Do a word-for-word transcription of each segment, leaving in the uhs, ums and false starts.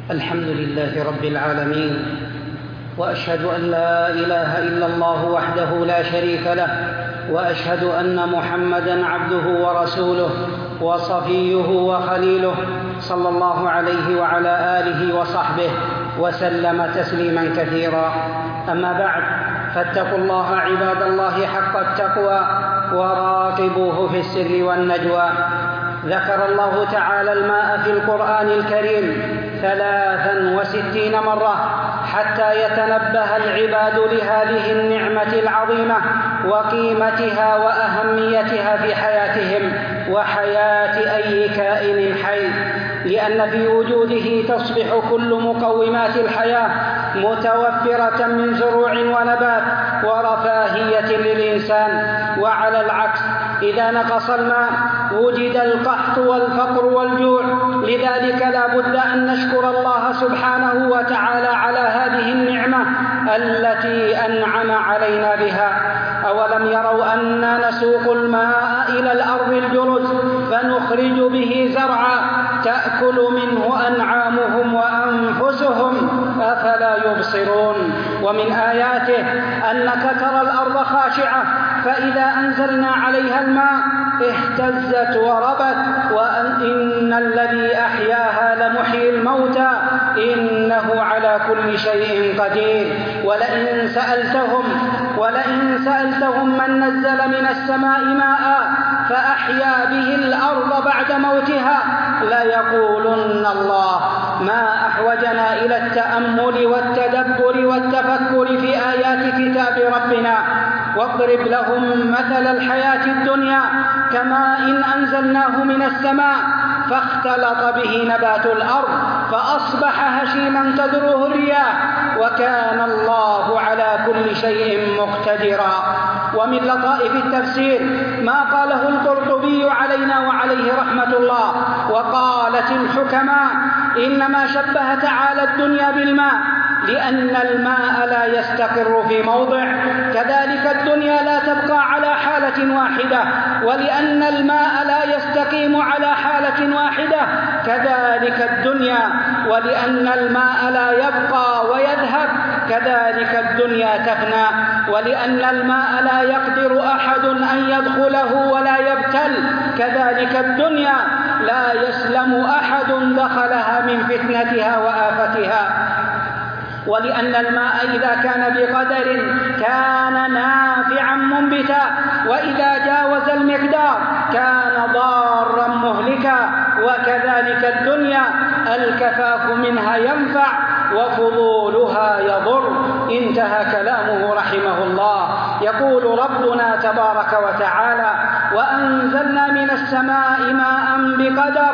الحمد لله رب العالمين، وأشهد أن لا إله إلا الله وحده لا شريك له، وأشهد أن محمدًا عبده ورسوله وصفيه وخليله، صلى الله عليه وعلى آله وصحبه وسلم تسليمًا كثيرًا. أما بعد، فاتقوا الله عباد الله حق التقوى وراقبوه في السر والنجوى. ذكر الله تعالى الماء في القرآن الكريم ثلاثا وستين مرة حتى يتنبه العباد لهذه النعمة العظيمة وقيمتها وأهميتها في حياتهم وحياة أي كائن حي، لأن في وجوده تصبح كل مقومات الحياة متوفرة من زروع ونبات ورفاهية للإنسان. وعلى العكس، إذا نقص الماء وجد القحط والفقر والجوع. لذلك لا بد أن نشكر الله سبحانه وتعالى على هذه النعمة التي أنعم علينا بها. أولم يروا أنا نسوق الماء إلى الأرض الجرز فنخرج به زرعا تأكل منه أنعامهم وأنفسهم أفلا يبصرون. ومن آياته أنك ترى الأرض خاشعة فإذا أنزلنا عليها الماء اهتزت وربت، وإن الذي أحياها لمحيي الموتى إنه على كل شيء قدير. ولئن سألتهم ولئن سألتهم من نزل من السماء ماء فأحيا به الأرض بعد موتها ليقولن الله. ما أحوجنا إلى التأمل والتدبر والتفكر في آيات كتاب ربنا. واضرب لهم مثل الحياة الدنيا كماء أنزلناه من السماء فاختلط به نبات الأرض فأصبح هشيما تذروه الرياح وكان الله على كل شيء مقتدرا. ومن لطائف التفسير ما قاله القرطبي علينا وعليه رحمة الله، وقالت الحكماء إنما شبه تعالى الدنيا بالماء لأن الماء لا يستقر في موضع، كذلك الدنيا لا تبقى على حالة واحدة، ولأن الماء لا يستقيم على حالة واحدة كذلك الدنيا، ولأن الماء لا يبقى ويذهب كذلك الدنيا تفنى، ولأن الماء لا يقدر أحد أن يدخله ولا يبتل كذلك الدنيا لا يسلم أحد دخلها من فتنتها وآفتها. ولأن الماء إذا كان بقدر كان نافعا منبتا، وإذا جاوز المقدار كان ضارا مهلكا، وكذلك الدنيا الكفاف منها ينفع وفضولها يضر. انتهى كلامه رحمه الله. يقول ربنا تبارك وتعالى: وأنزلنا من السماء ماء بقدر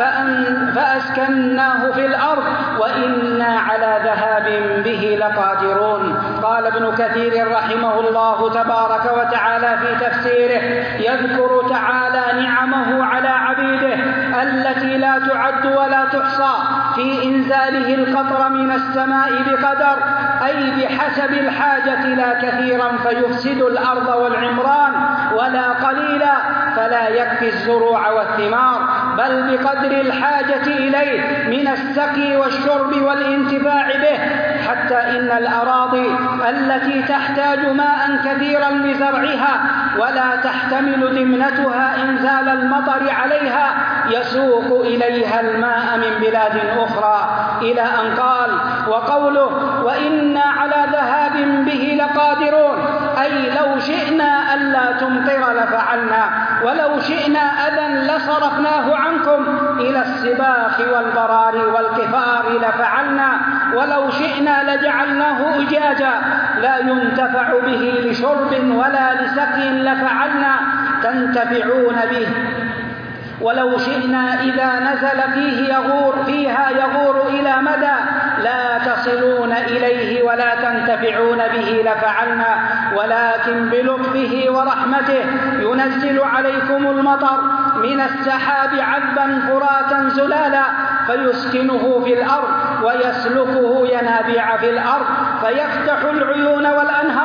فأسكناه في الأرض وإنا على ذهاب به لقادرون. قال ابن كثير رحمه الله تبارك وتعالى في تفسيره: يذكر تعالى نعمه على عبيده التي لا تعد ولا تحصى في إنزاله القطر من السماء بقدر، أي بحسب الحاجة لا كثيرا فيفسد الأرض والعمران، ولا قليلا فلا يكفي الزروع والثمار، بل بقدر الحاجة إليه من السقي والشرب والانتفاع به، حتى إن الأراضي التي تحتاج ماء كثيرا لزرعها ولا تحتمل ذمنتها إنزال المطر عليها يسوق إليها الماء من بلاد أخرى، إلى أن قال: وقوله: وإنا على ذهاب به لقادرون، أي لو شئنا ألا تمطر لفعلنا، ولو شئنا أذى لصرفناه عنكم إلى السباخ والبرار والقفار لفعلنا، ولو شئنا لجعلناه أجاجا لا ينتفع به لشرب ولا لسقي لفعلنا تنتفعون به، ولو شئنا إذا نزل فيه يغور فيها يغور إلى مدى لا تصلون إليه ولا تنتفعون به لفعلنا، ولكن بلطفه ورحمته ينزل عليكم المطر من السحاب عذبا فراتا زلالا فيسكنه في الأرض ويسلكه ينابيع في الأرض فيفتح العيون والأنهار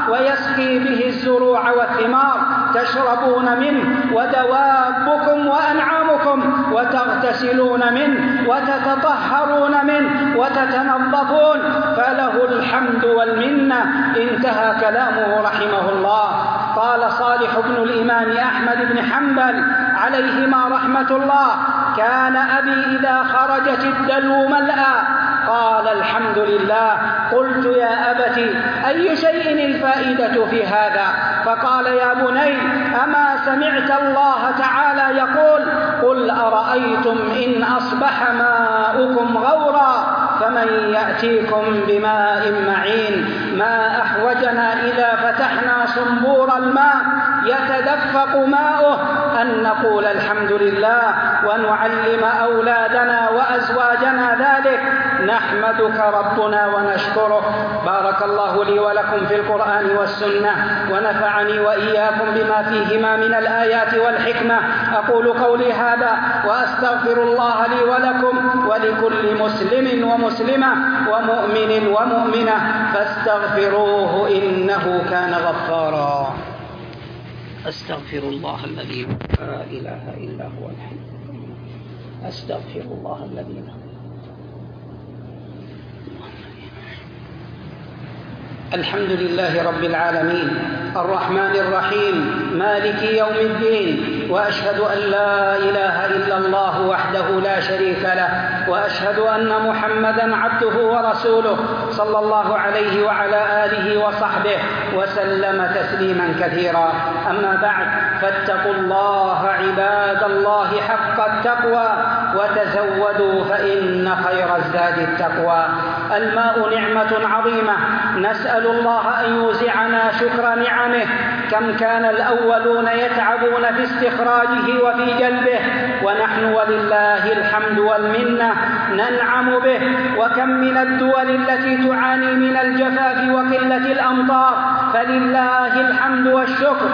ويسقي به الزروع والثمار تشربون منه ودوابكم وأنعامكم وتغتسلون منه وتتطهرون منه وتتنظفون، فله الحمد والمنة. انتهى كلامه رحمه الله. قال صالح بن الإمام أحمد بن حنبل عليهما رحمة الله: كان أبي إذا خرجت الدلو ملأ قال الحمد لله. قلت: يا أبت أي شيء الفائدة في هذا؟ فقال: يا بني، أما سمعت الله تعالى يقول: قل أرأيتم إن أصبح ماؤكم غورا فمن يأتيكم بماء معين. ما أحوجنا إذا فتحنا صنبور الماء يتدفق ماؤه أن نقول الحمد لله ونعلم أولادنا وأزواجنا ذلك. نحمدك ربنا ونشكرك. بارك الله لي ولكم في القرآن والسنة، ونفعني وإياكم بما فيهما من الآيات والحكمة. أقول قولي هذا وأستغفر الله لي ولكم ولكل مسلم ومسلمة ومؤمن ومؤمنة فاستغفروه إنه كان غفارا. أستغفر الله الذي لا إله إلا هو الحي. أستغفر الله الذي لا الحمد لله رب العالمين الرحمن الرحيم مالك يوم الدين، وأشهد أن لا إله إلا الله وحده لا شريك له، وأشهد أن محمدًا عبده ورسوله صلى الله عليه وعلى آله وصحبه وسلم تسليمًا كثيرا. أما بعد، فاتقوا الله عباد الله حق التقوى وتزودوا فإن خير الزاد التقوى. الماء نعمة عظيمة، نسأل الله أن يوزعنا شكر نعمه. كم كان الأولون يتعبون في استخراجه وفي جلبه، ونحن ولله الحمد والمنة ننعم به. وكم من الدول التي تعاني من الجفاف وقلة الأمطار، فلله الحمد والشكر.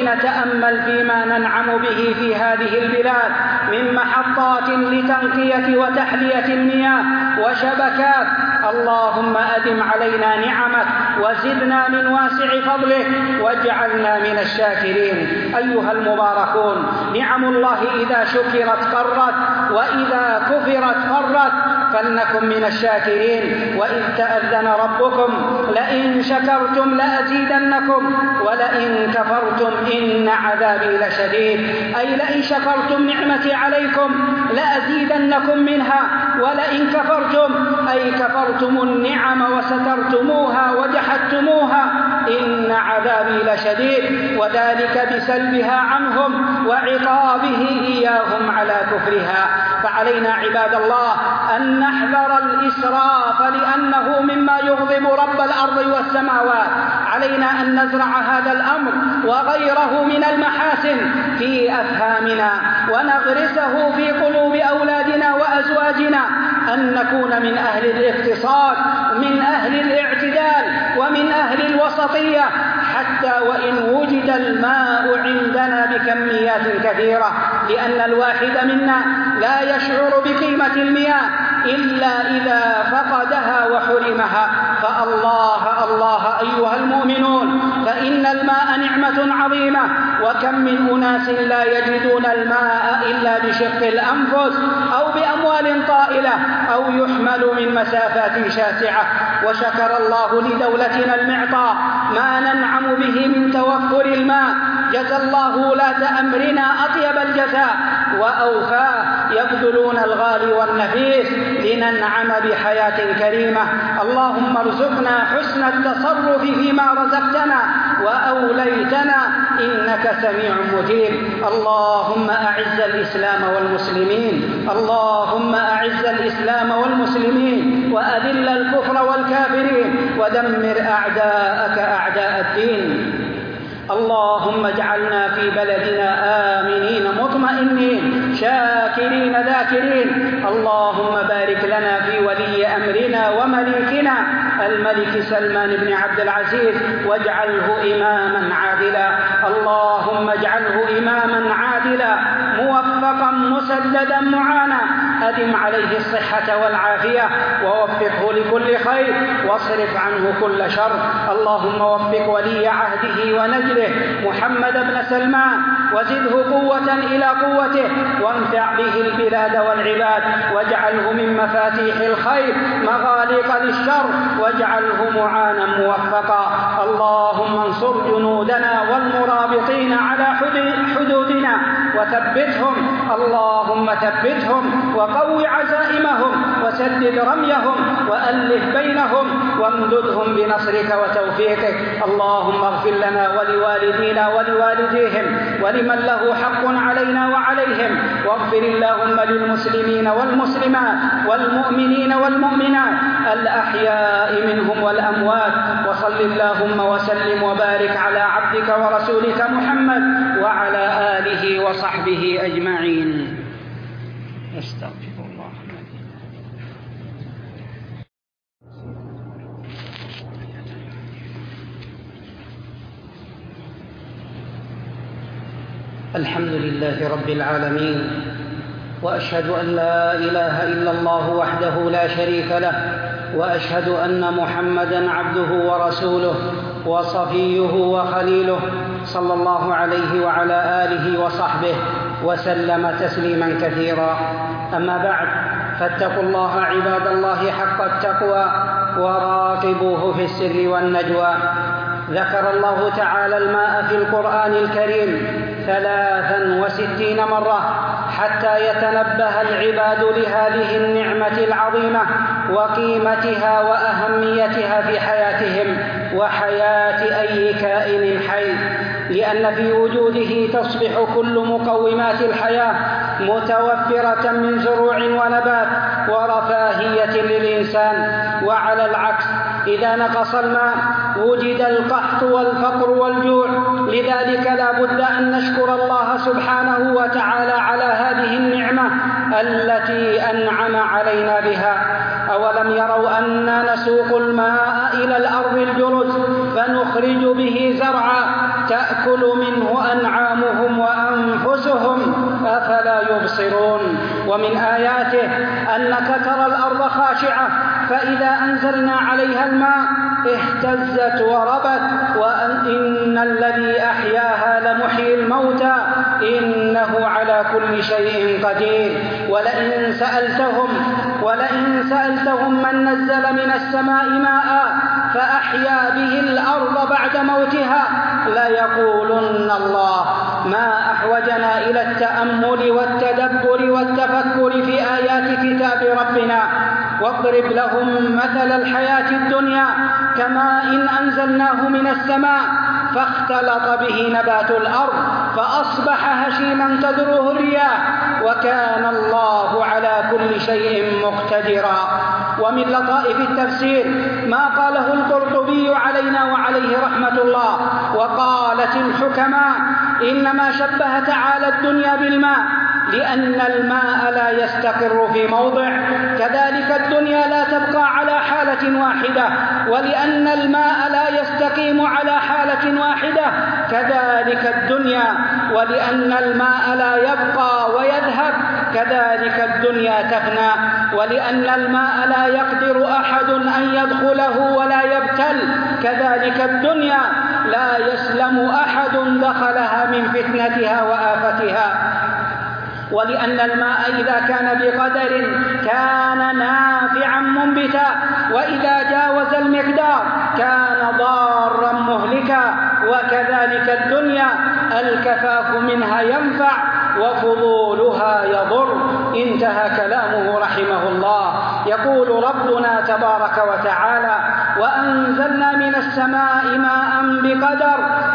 لنتأمل فيما ننعم به في هذه البلاد من محطات لتنقية وتحلية المياه وشبكات. اللهم أدم علينا نعمك وزدنا من واسع فضلك واجعلنا من الشاكرين. أيها المباركون، نعم الله إذا شكرت قرت وإذا كفرت فرت، فلنكن من الشاكرين. وإذ تأذن ربكم لئن شكرتم لأزيدنكم ولئن كفرتم إن عذابي لشديد. أي لئن شكرتم نعمتي عليكم لأزيدنكم منها، ولئن كفرتم أي كفرتم النعم وسترتموها وجحدتموها إن عذابي لشديد، وذلك بسلبها عنهم وعقابه إياهم على كفرها. فعلينا عباد الله أن نحذر الإسراف لأنه مما يغضب رب الأرض والسماوات. علينا أن نزرع هذا الأمر وغيره من المحاسن في أفهامنا، ونغرسه في قلوب أولادنا وأزواجنا، أن نكون من أهل الاقتصاد، من أهل الاعتدال، ومن أهل الوسطية، حتى وإن وجد الماء عندنا بكميات كثيرة، لأن الواحد منا لا يشعر بقيمة المياه إلا إذا فقدها وحرمها. فالله الله أيها المؤمنون، فإن الماء نعمة عظيمة، وكم من أناس لا يجدون الماء إلا بشق الأنفس أو بأموال طائلة أو يحمل من مسافات شاسعة. وشكر الله لدولتنا المعطاء ما ننعم به من توفر الماء. جزى الله ولاة أمرنا أطيب الجزاء وأوفاه، يبذلون الغالي والنفيس لننعم بحياة كريمة. اللهم ارزقنا حسن التصرف فيما رزقتنا وأوليتنا إنك سميع مجيب. اللهم أعز الإسلام والمسلمين، اللهم أعز الإسلام والمسلمين وأذل الكفر والكافرين ودمر أعداءك أعداء الدين. اللهم اجعلنا في بلدنا آمنين مطمئنين شاكرين ذاكرين. اللهم بارك لنا في ولي أمرنا ومليكنا الملك سلمان بن عبد العزيز، واجعله إماما عادلا. اللهم اجعله إماما عادلا موفقا مسددا معانا أدم عليه الصحة والعافية ووفقه لكل خير واصرف عنه كل شر. اللهم وفق ولي عهده ونجله محمد بن سلمان وزده قوة إلى قوته وانفع به البلاد والعباد واجعله من مفاتيح الخير مغاليق للشر واجعله معانا موفقا. اللهم انصر جنودنا والمرابطين على حدودنا وثبتهم، اللهم ثبتهم وقو عزائمهم وسدد رميهم وألف بينهم وامددهم بنصرك وتوفيقك. اللهم اغفر لنا ولوالدينا ولوالديهم ولمن له حق علينا وعليهم، واغفر اللهم للمسلمين والمسلمات والمؤمنين والمؤمنات الأحياء منهم والأموات. وصل اللهم وسلم وبارك على عبدك ورسولك محمد وعلى آله وصحبه أجمعين. أستغفر الله. الحمد لله رب العالمين، وأشهد أن لا إله إلا الله وحده لا شريك له، وأشهد أن محمدًا عبده ورسوله وصفيه وخليله صلى الله عليه وعلى آله وصحبه وسلم تسليمًا كثيرا. أما بعد، فاتقوا الله عباد الله حق التقوى وراقبوه في السر والنجوى. ذكر الله تعالى الماء في القرآن الكريم ثلاثا وستين مرة حتى يتنبه العباد لهذه النعمة العظيمة وقيمتها وأهميتها في حياتهم وحياة أي كائن حي، لأن في وجوده تصبح كل مقومات الحياة متوفرة من زروع ونبات ورفاهية للإنسان. وعلى العكس، إذا نقص الماء وجد القحط والفقر والجوع. لذلك لا بد أن نشكر الله سبحانه وتعالى على هذه النعمة التي أنعم علينا بها. أولم يروا أنا نسوق الماء إلى الأرض الجرز فنخرج به زرعا تأكل منه أنعامهم وأنفسهم أفلا يبصرون. ومن آياته أنك ترى الأرض خاشعة فإذا أنزلنا عليها الماء اهتزت وربت وإن الذي أحياها لمحيي الموتى إنه على كل شيء قدير. ولئن سألتهم ولئن سألتهم من نزل من السماء ماء فأحيا به الأرض بعد موتها ليقولن الله. ما أحوجنا إلى التأمل والتدبر والتفكر في آيات كتاب ربنا. واضرب لهم مثل الحياة الدنيا كماء أنزلناه من السماء فاختلط به نبات الأرض فأصبح هشيما تذروه الرياح وكان الله على كل شيء مقتدرا. ومن لطائف التفسير ما قاله القرطبي علينا وعليه رحمة الله. وقالت الحكماء إنما شبه تعالى الدنيا بالماء لأن الماء لا يستقر في موضع، كذلك الدنيا لا تبقى على حالة واحدة، ولأن الماء لا يستقيم على حالة واحدة كذلك الدنيا، ولأن الماء لا يبقى ويذهب كذلك الدنيا تفنى، ولأن الماء لا يقدر أحد أن يدخله ولا يبتل كذلك الدنيا لا يسلم أحد دخلها من فتنتها وآفتها. ولأن الماء إذا كان بقدر كان نافعا منبتا، وإذا جاوز المقدار كان ضارا مهلكا، وكذلك الدنيا الكفاف منها ينفع وفضولها يضر. انتهى كلامه رحمه الله. يقول ربنا تبارك وتعالى: وأنزلنا من السماء ماء بقدر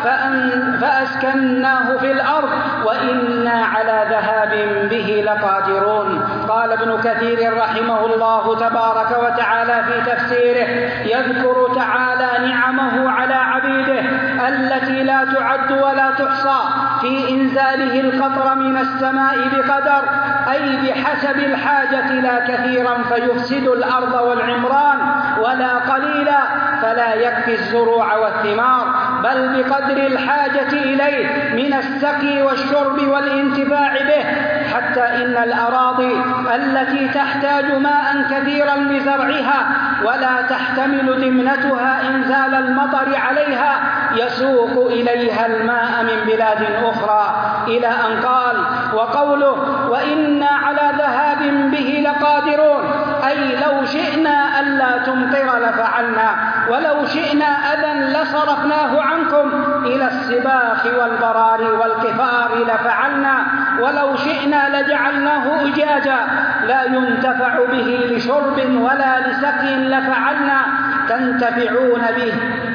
فأسكناه في الأرض وإنا على ذهاب به لقادرون. قال ابن كثير رحمه الله تبارك وتعالى في تفسيره: يذكر تعالى نعمه على عبيده التي لا تعد ولا تحصى في إنزاله القطر من السماء بقدر، أي بحسب الحاجة، لا كثيرا فيفسد الأرض والعمران ولا قليلا فلا يكفي الزروع والثمار، بل بقدر الحاجة إليه من السقي والشرب والانتفاع به، حتى إن الأراضي التي تحتاج ماء كثيرا لزرعها ولا تحتمل دمنتها إنزال المطر عليها يسوق إليها الماء من بلاد أخرى، إلى أن قال: وقوله: وإنا على ذهاب به لقادرون، أي لو شئنا ألا تمطر لفعلنا، ولو شئنا أذى لصرفناه عنكم إلى السباخ والبرار والقفار لفعلنا، ولو شئنا لجعلناه أجاجا لا ينتفع به لشرب ولا لسقي لفعلنا تنتفعون به،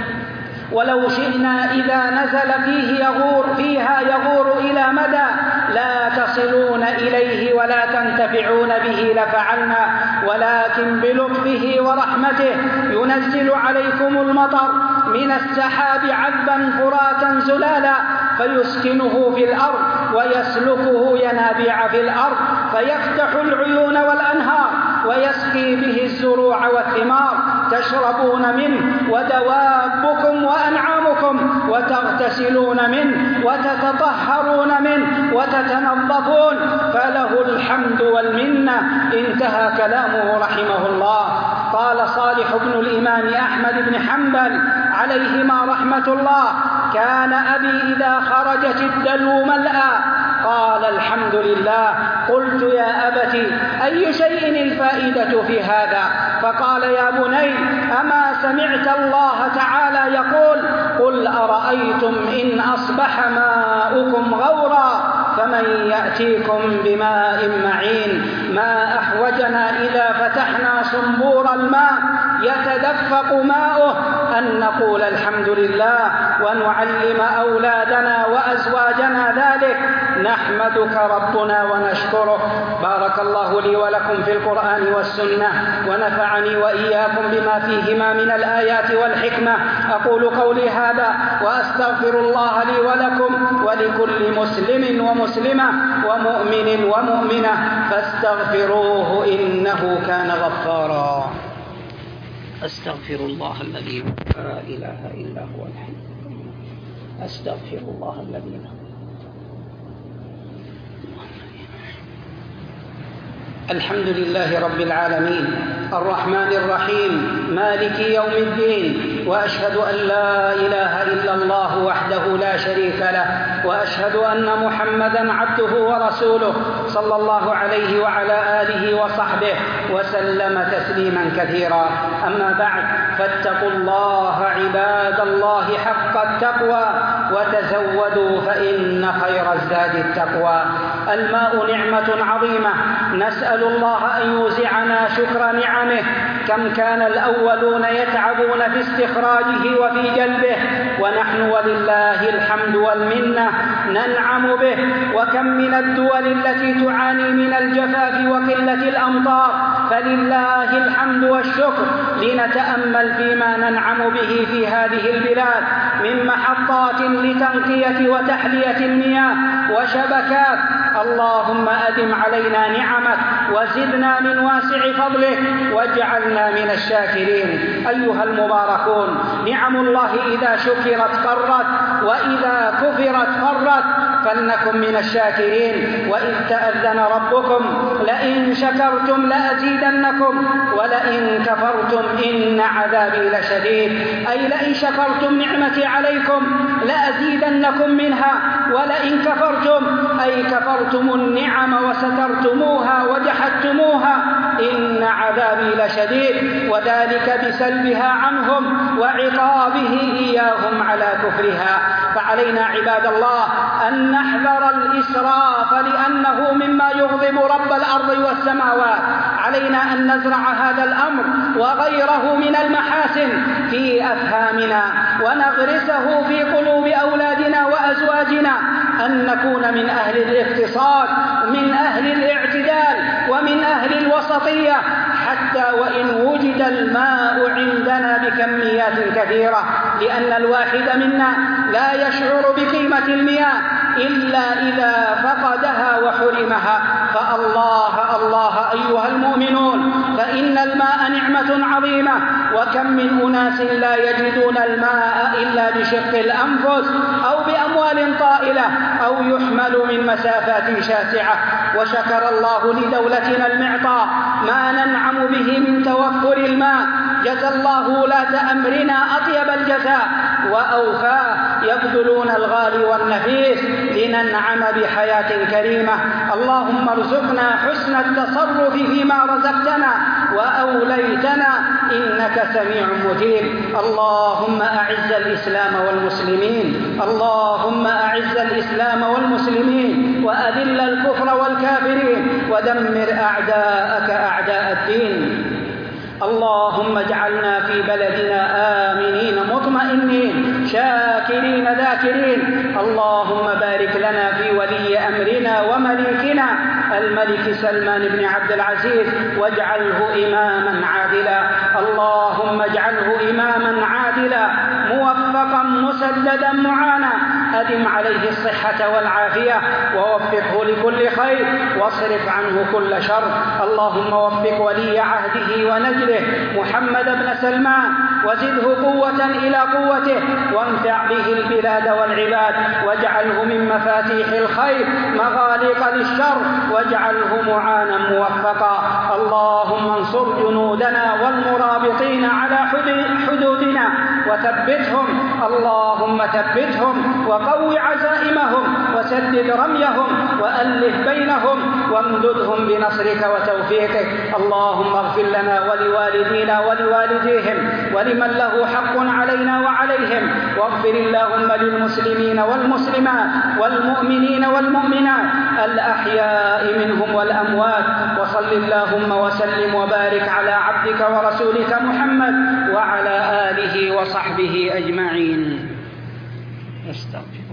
ولو شئنا إذا نزل فيه يغور فيها يغور إلى مدى لا تصلون إليه ولا تنتفعون به لفعلنا، ولكن بلطفه ورحمته ينزل عليكم المطر من السحاب عذبا فراتا زلالا فيسكنه في الأرض ويسلكه ينابيع في الأرض فيفتح العيون والأنهار ويسقي به الزروع والثمار تشربون منه ودوابكم وأنعامكم وتغتسلون منه وتتطهرون منه وتتنظفون، فله الحمد والمنة. انتهى كلامه رحمه الله. قال صالح بن الإمام أحمد بن حنبل عليهما رحمة الله: كان أبي إذا خرجت الدلو ملأى قال: الحمد لله. قلت: يا أبت أي شيء الفائدة في هذا؟ فقال: يا بني، أما سمعت الله تعالى يقول: قل أرأيتم إن أصبح ماؤكم غورا فمن يأتيكم بماء معين. ما أحوجنا إذا فتحنا صنبور الماء يتدفق ماؤه أن نقول الحمد لله ونعلم أولادنا وأزواجنا ذلك. نحمدك ربنا ونشكرك. بارك الله لي ولكم في القرآن والسنة، ونفعني وإياكم بما فيهما من الآيات والحكمة. أقول قولي هذا وأستغفر الله لي ولكم ولكل مسلم ومسلمة ومؤمن ومؤمنة فاستغفروه إنه كان غفارا. أستغفر الله الذي لا إله إلا هو الحي القيوم. أستغفر الله الذي لا الحمد لله رب العالمين الرحمن الرحيم مالك يوم الدين، وأشهد أن لا إله إلا الله وحده لا شريك له، وأشهد أن محمدًا عبده ورسوله صلى الله عليه وعلى آله وصحبه وسلم تسليمًا كثيرا. أما بعد، فاتقوا الله عباد الله حق التقوى وتزودوا فإن خير الزاد التقوى. الماء نعمة عظيمة نسأل الله أن يوزعنا شكر نعمه. كم كان الأولون يتعبون في استخراجه وفي جلبه، ونحن ولله الحمد والمنة ننعم به. وكم من الدول التي تعاني من الجفاف وقلة الأمطار، فلله الحمد والشكر. لنتأمل فيما ننعم به في هذه البلاد من محطات لتنقية وتحلية المياه وشبكات. اللهم أدم علينا نعمك وزدنا من واسع فضلك واجعلنا من الشاكرين. أيها المباركون، نعم الله إذا شكرت قرت وإذا كفرت فرت، فلنكن من الشاكرين. وإذ تأذن ربكم لئن شكرتم لأزيدنكم ولئن كفرتم إن عذابي لشديد، أي لئن شكرتم نعمتي عليكم لأزيدنكم منها، ولئن كفرتم أي كفرتم النعم وسترتموها وجحدتموها إن عذابي لشديد، وذلك بسلبها عنهم وعقابه إياهم على كفرها. فعلينا عباد الله أن نحذر الإسراف لأنه مما يغضب رب الأرض والسماوات. علينا أن نزرع هذا الأمر وغيره من المحاسن في أفهامنا ونغرسه في قلوب أولادنا وأزواجنا، أن نكون من أهل الاقتصاد ومن أهل الاعتدال ومن أهل الوسطية، حتى وإن وجد الماء عندنا بكميات كثيرة، لأن الواحد منا لا يشعر بقيمة المياه إلا إذا فقدها وحرمها. فالله الله أيها المؤمنون، فإن الماء نعمة عظيمة، وكم من أناس لا يجدون الماء إلا بشق الأنفس أو بأموال طائلة أو يحمل من مسافات شاسعة. وشكر الله لدولتنا المعطاء ما ننعم به من توفر الماء. جزى الله ولاة أمرنا أطيب الجزاء وأوفاه، يبذلون الغالي والنفيس لننعم بحياة كريمة. اللهم ارزقنا حسن التصرف فيما رزقتنا وأوليتنا، إنك سميع مجيب. اللهم أعز الإسلام والمسلمين، اللهم أعز الإسلام والمسلمين، وأذل الكفر والكافرين، ودمر أعداءك أعداء الدين. اللهم اجعلنا في بلدنا آمنين مطمئنين شاكرين ذاكرين. اللهم بارك لنا في ولي أمرنا ومليكنا الملك سلمان بن عبد العزيز، واجعله إماما عادلا. اللهم اجعله إماما عادلا موفقا مسددا معانا، أدم عليه الصحة والعافية، ووفقه لكل خير، واصرف عنه كل شر. اللهم وفق ولي عهده ونجله محمد بن سلمان، وزده قوة إلى قوته، وانفع به البلاد والعباد، واجعله من مفاتيح الخير مغاليق للشر، واجعله معانا موفقا. اللهم انصر جنودنا والمرابطين على حدودنا وثبتهم، اللهم ثبتهم وقو عزائمهم وسدد رميهم وألف بينهم وامددهم بنصرك وتوفيقك. اللهم اغفر لنا ولوالدينا ولوالديهم ولمن له حق علينا وعليهم، واغفر اللهم للمسلمين والمسلمات والمؤمنين والمؤمنات الأحياء منهم والأموات. وصل اللهم وسلم وبارك على عبدك ورسولك محمد وعلى آله وصحبه أجمعين. استغفر